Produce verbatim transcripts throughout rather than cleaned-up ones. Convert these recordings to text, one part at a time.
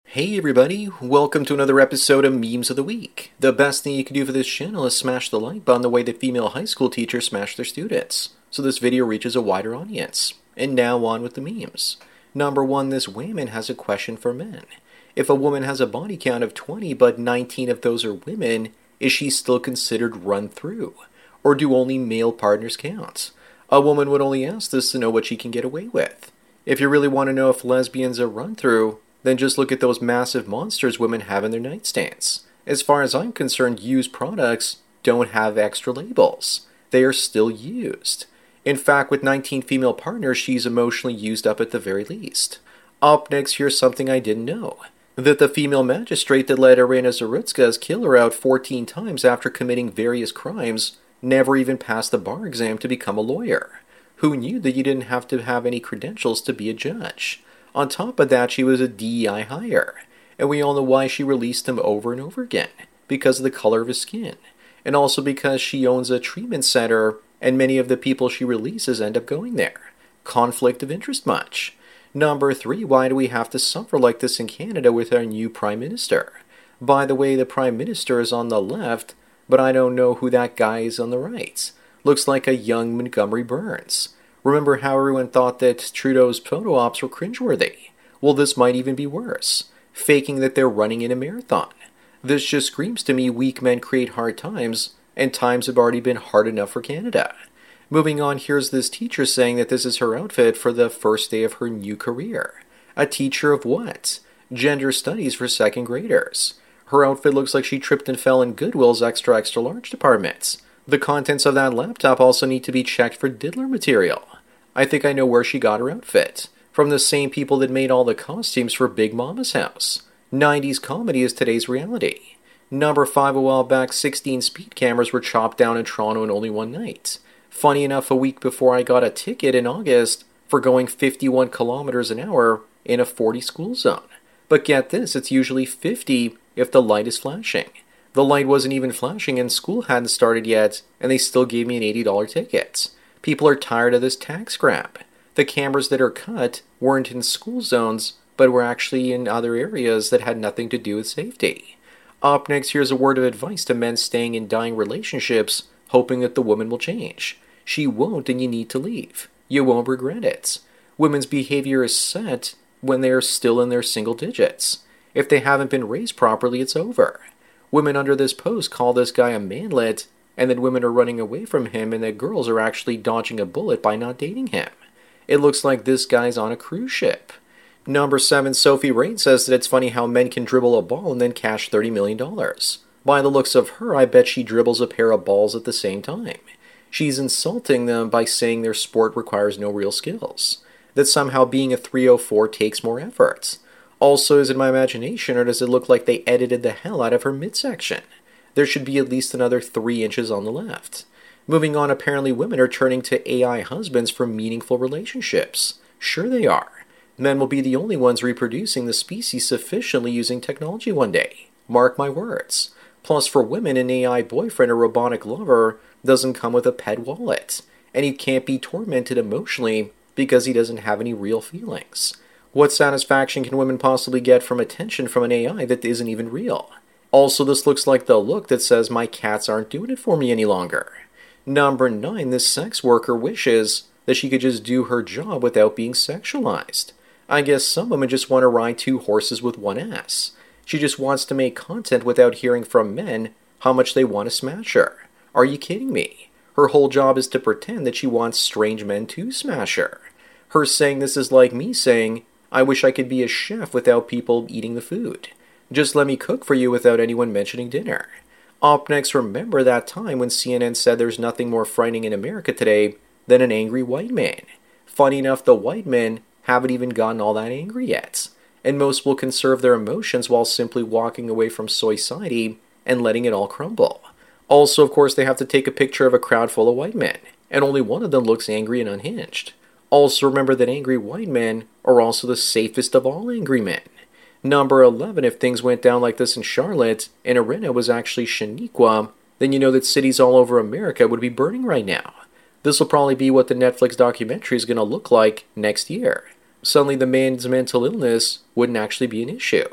Hey everybody, welcome to another episode of Memes of the Week. The best thing you can do for this channel is smash the like button the way that female high school teachers smash their students, so this video reaches a wider audience. And now on with the memes. Number one, this woman has a question for men. If a woman has a body count of twenty but nineteen of those are women, is she still considered run through? Or do only male partners count? A woman would only ask this to know what she can get away with. If you really want to know if lesbians are run through, then just look at those massive monsters women have in their nightstands. As far as I'm concerned, used products don't have extra labels. They are still used. In fact, with nineteen female partners, she's emotionally used up at the very least. Up next, here's something I didn't know. That the female magistrate that let Irina Zarutska's killer out fourteen times after committing various crimes never even passed the bar exam to become a lawyer. Who knew that you didn't have to have any credentials to be a judge? On top of that, she was a D E I hire, and we all know why she released him over and over again, because of the color of his skin, and also because she owns a treatment center, and many of the people she releases end up going there. Conflict of interest much? Number three, why do we have to suffer like this in Canada with our new Prime Minister? By the way, the Prime Minister is on the left, but I don't know who that guy is on the right. Looks like a young Montgomery Burns. Remember how everyone thought that Trudeau's photo ops were cringeworthy? Well, this might even be worse. Faking that they're running in a marathon. This just screams to me weak men create hard times, and times have already been hard enough for Canada. Moving on, here's this teacher saying that this is her outfit for the first day of her new career. A teacher of what? Gender studies for second graders. Her outfit looks like she tripped and fell in Goodwill's extra extra large departments. The contents of that laptop also need to be checked for diddler material. I think I know where she got her outfit. From the same people that made all the costumes for Big Mama's house. nineties comedy is today's reality. Number five, a while back, sixteen speed cameras were chopped down in Toronto in only one night. Funny enough, a week before I got a ticket in August for going fifty-one kilometers an hour in a forty school zone. But get this, it's usually fifty if the light is flashing. The light wasn't even flashing and school hadn't started yet, and they still gave me an eighty dollar ticket. People are tired of this tax grab. The cameras that are cut weren't in school zones, but were actually in other areas that had nothing to do with safety. Up next, here's a word of advice to men staying in dying relationships, hoping that the woman will change. She won't, and you need to leave. You won't regret it. Women's behavior is set when they are still in their single digits. If they haven't been raised properly, it's over. Women under this post call this guy a manlet, and that women are running away from him and that girls are actually dodging a bullet by not dating him. It looks like this guy's on a cruise ship. Number seven, Sophie Rain says that it's funny how men can dribble a ball and then cash thirty million dollars. By the looks of her, I bet she dribbles a pair of balls at the same time. She's insulting them by saying their sport requires no real skills. That somehow being a three oh four takes more effort. Also, is it my imagination, or does it look like they edited the hell out of her midsection? There should be at least another three inches on the left. Moving on, apparently women are turning to A I husbands for meaningful relationships. Sure they are. Men will be the only ones reproducing the species sufficiently using technology one day. Mark my words. Plus, for women, an A I boyfriend or robotic lover doesn't come with a pet wallet, and he can't be tormented emotionally because he doesn't have any real feelings. What satisfaction can women possibly get from attention from an A I that isn't even real? Also, this looks like the look that says my cats aren't doing it for me any longer. Number nine, this sex worker wishes that she could just do her job without being sexualized. I guess some women just want to ride two horses with one ass. She just wants to make content without hearing from men how much they want to smash her. Are you kidding me? Her whole job is to pretend that she wants strange men to smash her. Her saying this is like me saying, I wish I could be a chef without people eating the food. Just let me cook for you without anyone mentioning dinner. Up next, remember that time when C N N said there's nothing more frightening in America today than an angry white man. Funny enough, the white men haven't even gotten all that angry yet. And most will conserve their emotions while simply walking away from society and letting it all crumble. Also, of course, they have to take a picture of a crowd full of white men, and only one of them looks angry and unhinged. Also remember that angry white men are also the safest of all angry men. Number eleven, if things went down like this in Charlotte, and Irina was actually Shaniqua, then you know that cities all over America would be burning right now. This will probably be what the Netflix documentary is going to look like next year. Suddenly the man's mental illness wouldn't actually be an issue.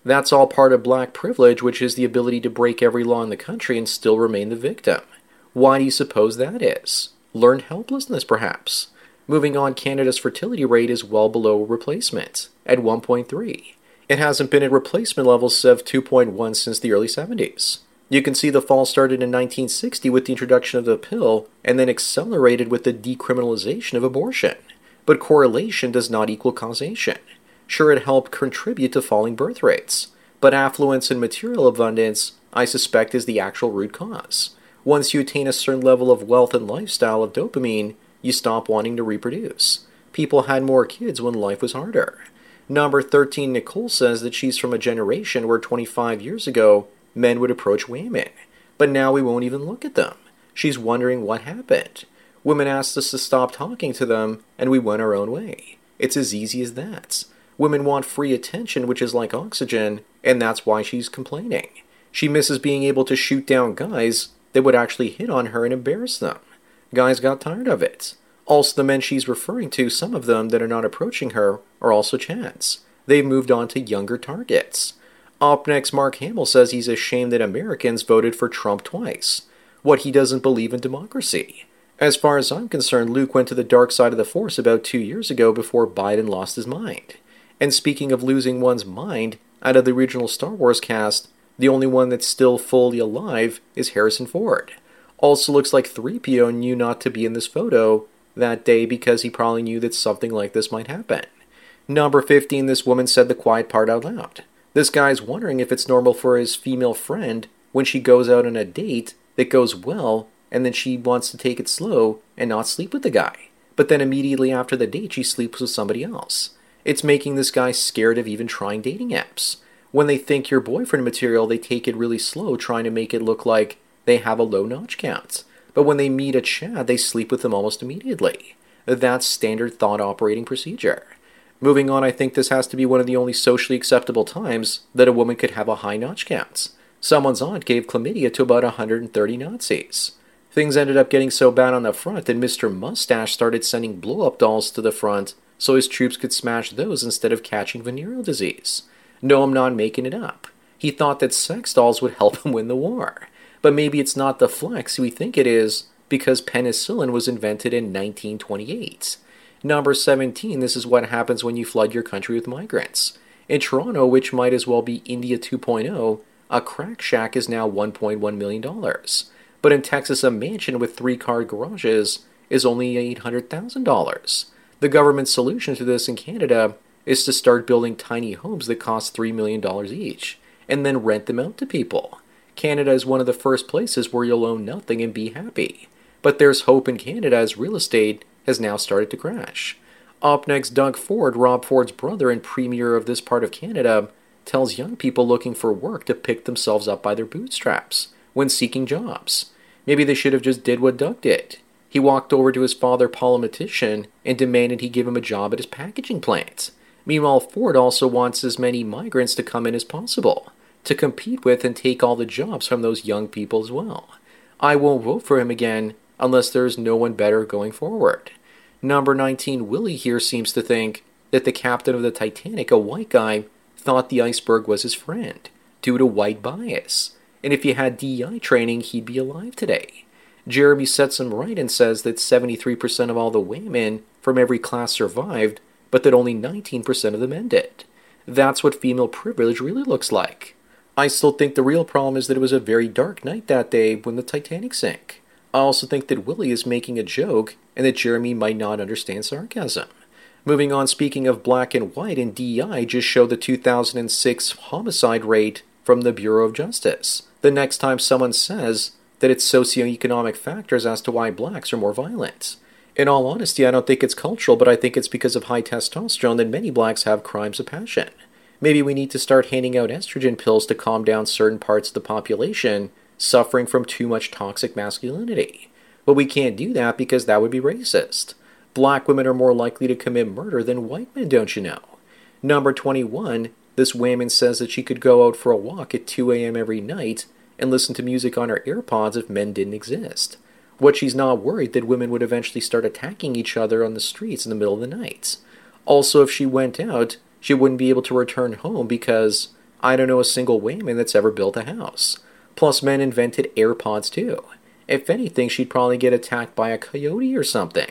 That's all part of black privilege, which is the ability to break every law in the country and still remain the victim. Why do you suppose that is? Learned helplessness, perhaps. Moving on, Canada's fertility rate is well below replacement, at one point three. It hasn't been at replacement levels of two point one since the early seventies. You can see the fall started in nineteen sixty with the introduction of the pill, and then accelerated with the decriminalization of abortion. But correlation does not equal causation. Sure, it helped contribute to falling birth rates, but affluence and material abundance, I suspect, is the actual root cause. Once you attain a certain level of wealth and lifestyle of dopamine, you stop wanting to reproduce. People had more kids when life was harder. Number thirteen, Nicole says that she's from a generation where twenty-five years ago, men would approach women, but now we won't even look at them. She's wondering what happened. Women asked us to stop talking to them, and we went our own way. It's as easy as that. Women want free attention, which is like oxygen, and that's why she's complaining. She misses being able to shoot down guys that would actually hit on her and embarrass them. Guys got tired of it. Also, the men she's referring to, some of them that are not approaching her, are also Chads. They've moved on to younger targets. Up next, Mark Hamill says he's ashamed that Americans voted for Trump twice. What, he doesn't believe in democracy? As far as I'm concerned, Luke went to the dark side of the Force about two years ago before Biden lost his mind. And speaking of losing one's mind, out of the original Star Wars cast, the only one that's still fully alive is Harrison Ford. Also looks like three P O knew not to be in this photo that day because he probably knew that something like this might happen. Number fifteen, this woman said the quiet part out loud. This guy's wondering if it's normal for his female friend, when she goes out on a date that goes well, and then she wants to take it slow and not sleep with the guy. But then immediately after the date, she sleeps with somebody else. It's making this guy scared of even trying dating apps. When they think you're boyfriend material, they take it really slow, trying to make it look like they have a low notch count. But when they meet a Chad, they sleep with them almost immediately. That's standard thought operating procedure. Moving on, I think this has to be one of the only socially acceptable times that a woman could have a high notch count. Someone's aunt gave chlamydia to about one hundred thirty Nazis. Things ended up getting so bad on the front that Mister Mustache started sending blow-up dolls to the front so his troops could smash those instead of catching venereal disease. No, I'm not making it up. He thought that sex dolls would help him win the war. But maybe it's not the flex we think it is because penicillin was invented in nineteen twenty-eight. Number seventeen, this is what happens when you flood your country with migrants. In Toronto, which might as well be India two point oh, a crack shack is now one point one million dollars. But in Texas, a mansion with three-car garages is only eight hundred thousand dollars. The government's solution to this in Canada is to start building tiny homes that cost three million dollars each, and then rent them out to people. Canada is one of the first places where you'll own nothing and be happy. But there's hope in Canada as real estate has now started to crash. Up next, Doug Ford, Rob Ford's brother and premier of this part of Canada, tells young people looking for work to pick themselves up by their bootstraps when seeking jobs. Maybe they should have just did what Doug did. He walked over to his father, politician, and demanded he give him a job at his packaging plant. Meanwhile, Ford also wants as many migrants to come in as possible, to compete with and take all the jobs from those young people as well. I won't vote for him again unless there's no one better going forward. Number nineteen, Willie here seems to think that the captain of the Titanic, a white guy, thought the iceberg was his friend, due to white bias. And if he had D E I training, he'd be alive today. Jeremy sets him right and says that seventy-three percent of all the women from every class survived, but that only nineteen percent of the men did. That's what female privilege really looks like. I still think the real problem is that it was a very dark night that day when the Titanic sank. I also think that Willie is making a joke and that Jeremy might not understand sarcasm. Moving on, speaking of black and white, and D E I just showed the two thousand six homicide rate from the Bureau of Justice. The next time someone says that it's socioeconomic factors as to why blacks are more violent. In all honesty, I don't think it's cultural, but I think it's because of high testosterone that many blacks have crimes of passion. Maybe we need to start handing out estrogen pills to calm down certain parts of the population suffering from too much toxic masculinity. But we can't do that because that would be racist. Black women are more likely to commit murder than white men, don't you know? Number twenty-one, this woman says that she could go out for a walk at two a.m. every night and listen to music on her AirPods if men didn't exist. What she's not worried that women would eventually start attacking each other on the streets in the middle of the night. Also, if she went out, she wouldn't be able to return home because I don't know a single woman that's ever built a house. Plus, men invented AirPods too. If anything, she'd probably get attacked by a coyote or something.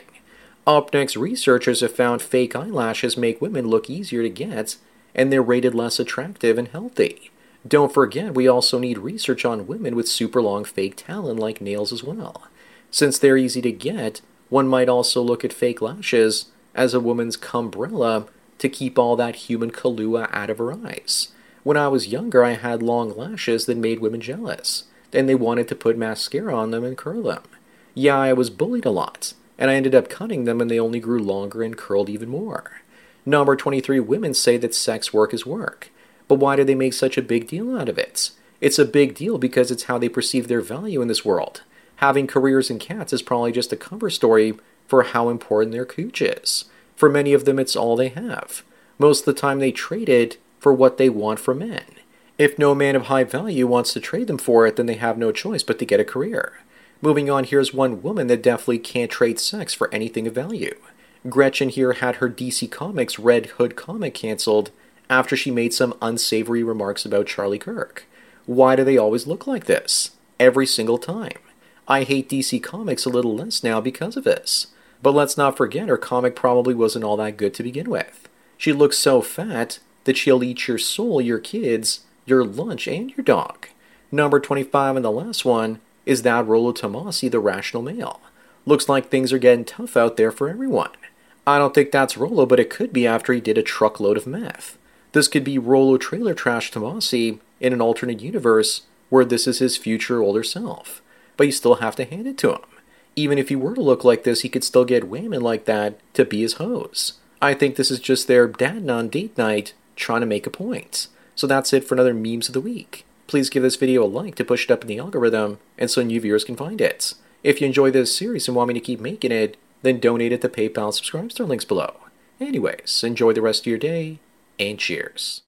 Up next, researchers have found fake eyelashes make women look easier to get, and they're rated less attractive and healthy. Don't forget, we also need research on women with super long fake talon like nails as well. Since they're easy to get, one might also look at fake lashes as a woman's cumbrella to keep all that human Kahlua out of her eyes. When I was younger, I had long lashes that made women jealous. Then they wanted to put mascara on them and curl them. Yeah, I was bullied a lot, and I ended up cutting them and they only grew longer and curled even more. Number twenty-three, women say that sex work is work. But why do they make such a big deal out of it? It's a big deal because it's how they perceive their value in this world. Having careers in cats is probably just a cover story for how important their cooch is. For many of them, it's all they have. Most of the time, they trade it for what they want from men. If no man of high value wants to trade them for it, then they have no choice but to get a career. Moving on, here's one woman that definitely can't trade sex for anything of value. Gretchen here had her D C Comics Red Hood comic canceled after she made some unsavory remarks about Charlie Kirk. Why do they always look like this? Every single time. I hate D C Comics a little less now because of this. But let's not forget her comic probably wasn't all that good to begin with. She looks so fat that she'll eat your soul, your kids, your lunch, and your dog. Number twenty-five and the last one is that Rollo Tomassi, the rational male. Looks like things are getting tough out there for everyone. I don't think that's Rollo, but it could be after he did a truckload of meth. This could be Rollo Trailer Trash Tomassi in an alternate universe where this is his future older self. But you still have to hand it to him. Even if he were to look like this, he could still get women like that to be his hoes. I think this is just their dad on date night trying to make a point. So that's it for another Memes of the Week. Please give this video a like to push it up in the algorithm and so new viewers can find it. If you enjoy this series and want me to keep making it, then donate it to PayPal and subscribe to our links below. Anyways, enjoy the rest of your day, and cheers.